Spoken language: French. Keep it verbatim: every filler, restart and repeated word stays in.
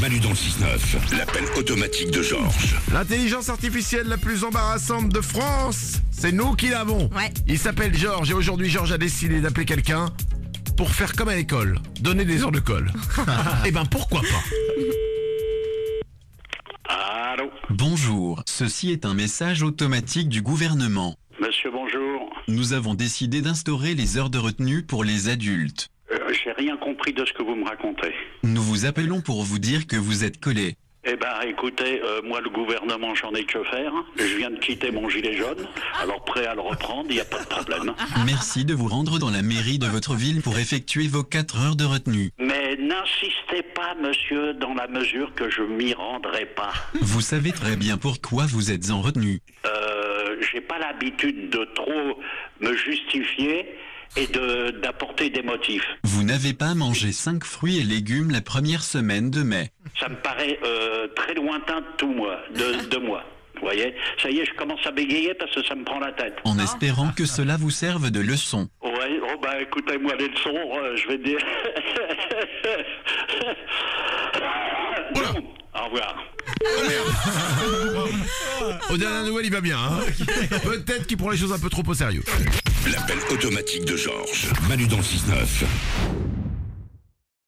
Manu dans le six neuf, l'appel automatique de Georges. L'intelligence artificielle la plus embarrassante de France, c'est nous qui l'avons. Ouais. Il s'appelle Georges et aujourd'hui Georges a décidé d'appeler quelqu'un pour faire comme à l'école, donner des heures de colle. Eh ben pourquoi pas. Allô, Bonjour, ceci est un message automatique du gouvernement. monsieur, bonjour. Nous avons décidé d'instaurer les heures de retenue pour les adultes. Euh, j'ai rien compris de ce que vous me racontez. Nous vous appelons pour vous dire que vous êtes collé. Eh ben, écoutez, euh, moi, le gouvernement, j'en ai que faire. Je viens de quitter mon gilet jaune, alors prêt à le reprendre, il n'y a pas de problème. Merci de vous rendre dans la mairie de votre ville pour effectuer vos quatre heures de retenue. Mais n'insistez pas, monsieur, dans la mesure que je m'y rendrai pas. Vous savez très bien pourquoi vous êtes en retenue. Euh, j'ai pas l'habitude de trop me justifier et de d'apporter des motifs. Vous n'avez pas mangé cinq fruits et légumes la première semaine de mai. Ça me paraît euh, très lointain de tout moi, de, de moi. Vous voyez, ça y est, je commence à bégayer parce que ça me prend la tête. En espérant que cela vous serve de leçon. Ouais, oh bah écoutez-moi les leçons, euh, je vais dire. Bon, au revoir. Aux dernières nouvelles, il va bien. Hein. Peut-être qu'il prend les choses un peu trop au sérieux. L'appel automatique de Georges. Manu dans le six neuf.